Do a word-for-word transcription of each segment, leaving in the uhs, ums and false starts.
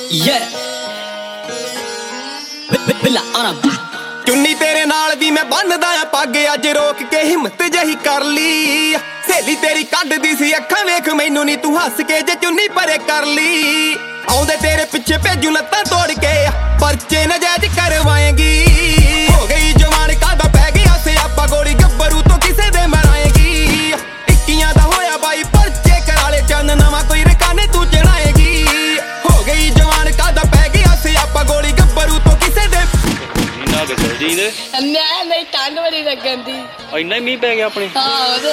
ਚੁੰਨੀ ਤੇਰੇ ਨਾਲ ਵੀ ਮੈਂ ਬੰਨਦਾ ਆ ਪੱਗ, ਅੱਜ ਰੋਕ ਕੇ ਹਿੰਮਤ ਜਹੀ ਕਰ ਲਈ। ਸਹੇਲੀ ਤੇਰੀ ਕੱਢਦੀ ਸੀ ਅੱਖਾਂ, ਵੇਖ ਮੈਨੂੰ ਨੀ ਤੂੰ ਹੱਸ ਕੇ ਜੇ ਚੁੰਨੀ ਪਰੇ ਕਰ ਲਈ। ਆਉਂਦੇ ਤੇਰੇ ਪਿੱਛੇ ਭੇਜੂ ਲੱਤਾਂ ਤੋੜ ਕੇ, ਪਰਚੇ ਨਜਾਇਜ਼ ਕਰਵਾਏਗੀ। ਹੋ ਗਈ ਜਵਾਨ ਕਾਦਾ ਪੈ ਗਿਆ ਸਿਆਪਾ, ਗੋਲੀ ਗੱਭਰੂ ਤੋਂ ਕਿਸੇ ਦੇ ਮਰਾਏਗੀ। ਇੱਕੀਆਂ ਦਾ ਹੋਇਆ ਬਾਈ ਪਰਚੇ ਕਰਾਲੇ, ਚੰਨ ਨਵਾਂ ਕੋਈ ਰਕਾਨੇ ਤੂੰ ਚੜਾਏਗੀ। ਹੋ ਗਈ ਜਵਾਨ ਕਾਦਾ ਪੈ ਗਿਆ ਸਿਆਪਾ, ਗੋਲੀ ਗੱਭਰੂ ਤੋਂ ਕਿਸੇ ਦੇ ਨਾ ਚਲ ਜੀ ਨੇ ਮੈਂ ਮੇਰੀ ਟੰਗ ਬੜੀ ਲੱਗਣ ਦੀ। ਇੰਨਾ ਹੀ ਮੀਂਹ ਪੈ ਗਿਆ ਆਪਣੇ। ਹਾਂ ਉਹਦੇ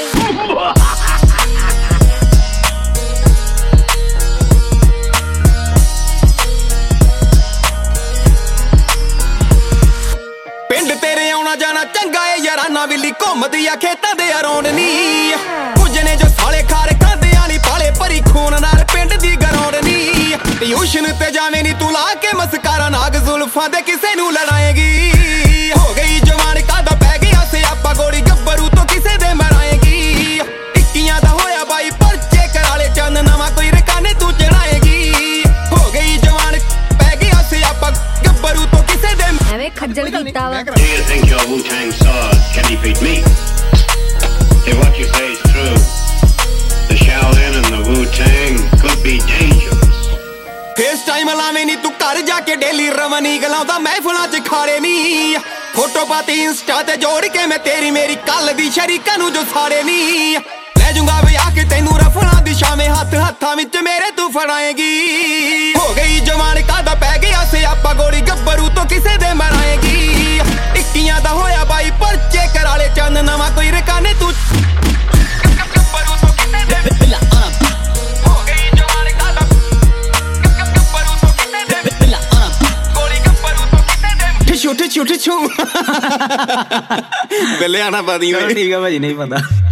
ਪਿੰਡ ਤੇਰੇ ਆਉਣਾ ਜਾਣਾ ਚੰਗਾ ਏ ਯਾਰਾਨਾ, ਵਿਲੀ ਘੁੰਮਦੀ ਆ ਖੇਤਾਂ ਦੇ ਅਰਾਉਂਡ ਨੀ। ਕੁਝ ਨੇ ਜੋ ਸਾਲੇ ਖਾਰੇ ਖਾਂਦਿਆਂ ਨੀ ਪਾਲੇ, ਭਰੀ ਖੂਨ ਨਾਲ ਪਿੰਡ ਦੀ ਗਰਾਉਂਡ ਨੀ। ਟਿਊਸ਼ਨ ਤੇ ਜਾਵੇਂ ਨੀ ਤੂੰ ਲਾ ਕੇ ਮਸਕਾਰਾ, ਨਾਗ ਜ਼ੁਲਫਾਂ ਦੇ ਕਿਸੇ ਨੂੰ ਲੜਾਏਗੀ। ਹੋ ਗਈ ਜਵਾਨ ਕਾਦਾ ਪੈ ਗਿਆ ਸਿਆਪਾ, ਗੋਲੀ ਗੱਭਰੂ ਤੋਂ ਕਿਸੇ ਦੇ ਮਰਾਏਗੀ। ਇੱਕੀਆਂ ਦਾ ਹੋਇਆ ਬਾਈ ਪਰਚੇ ਕਰਾਲੇ, ਚੰਨ ਨਵਾਂ ਕੋਈ ਰਕਾਨੇ ਤੂੰ ਚੜਾਏਗੀ। ਹੋ ਗਈ ਜਵਾਨ ਪੈ ਗਿਆ ਸਿਆਪਾ, ਗੱਭਰੂ ਤੋਂ ਕਿਸੇ ਦੇ ਐਵੇਂ ਖੱਜਲ ਕੀਤਾ ਵਾ। Do you think your Wu-Tang sword can defeat me? If what you say is true, the Shaolin and the Wu-Tang could be dangerous. FaceTime ਲਾਵੇਂ ਨੀ ਤੂੰ ਘਰ ਜਾ ਕੇ ਡੇਲੀ ਰਵਨੀ ਗਲਾਉਂਦਾ ਮਹਿਫਲਾਂ ਚ ਖਾੜੇ ਨੀ। ਫੋਟੋ ਪਾਤੀ ਇੰਸਟਾ ਤੇ ਜੋੜ ਕੇ ਮੈਂ ਤੇਰੀ ਮੇਰੀ ਕੱਲ ਦੀ ਸ਼ਰੀਕਾਂ ਨੂੰ ਜੋ ਸਾੜੇ ਨੀ। ਲੈ ਜੂੰਗਾ ਵਿਆਹ ਕੇ ਤੈਨੂੰ ਰਫਲਾਂ ਦੀ ਛਾਵੇਂ, ਹੱਥ ਹੱਥਾਂ ਵਿੱਚ ਮੇਰੇ ਤੂੰ ਫੜਾਏਗੀ। ਹੋ ਗਈ ਜਵਾਨ ਕਾਦਾ ਪੈ ਗਿਆ ਸਿਆਪਾ, ਗੋਲੀ ਗੱਭਰੂ ਤੋਂ ਕਿਸੇ ਦੇ ਮਰਾਏਗੀ। ਇੱਕੀਆਂ ਦਾ ਹੋਇਆ ਬਾਈ ਪਰਚੇ ਕਰਾਲੇ, ਚੰਨ ਨਵਾਂ ਕੋਈ ਰਕਾਨੇ ਤੂੰ ਗੱਭਰੂ ਤੋਂ ਕਿਸੇ ਦੇ ਹੋ ਗਈ ਜਵਾਨ ਕਾਦਾ ਗੱਭਰੂ ਤੋਂ ਕਿਸੇ ਦੇ ਗੋਲੀ ਗੱਭਰੂ ਤੋਂ ਕਿਸੇ ਦੇ ਠਿਛੂ ਠਿਛੂ ਠਿਛੂ ਬਿੱਲੇ ਆਣਾ ਪਾਦੀ। ਠੀਕ ਆ ਭਾਜੀ, ਨਹੀਂ ਪਤਾ।